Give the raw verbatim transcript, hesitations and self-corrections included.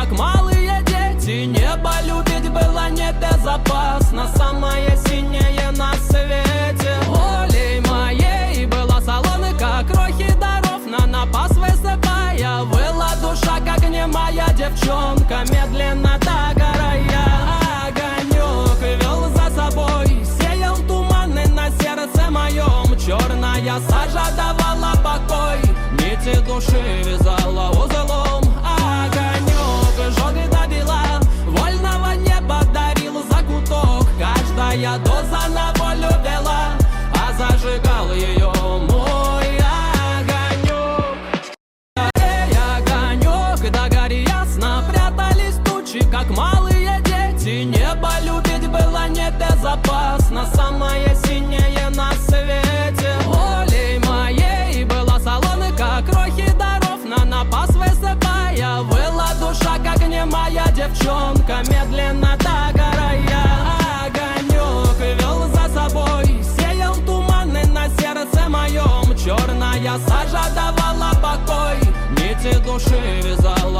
как малые дети. Небо любить было не безопасно, самое синее на свете. Волей моей была салоны, как крохи даров, на напас высыпая. Выла душа, как немая девчонка, медленно догорая. Огонек вел за собой, сеял туманы на сердце моем. Черная сажа давала покой, нити души вязала узлом. Огонек жег и добила, вольного неба дарил закуток. Каждая доза на волю вела, а зажигал ее мой огонек. Эй, огонек, да гори ясно, прятались тучи, как малые дети. Небо любить было не безопасно, самое синее на свете. Волей моей была салоны, как крохи даров, на напас высыпая. Выла душа, как немая девчонка, медленно догорая. Огонек вел за собой, сеял туманы на сердце моем. Черная сажа давала покой, нити души вязала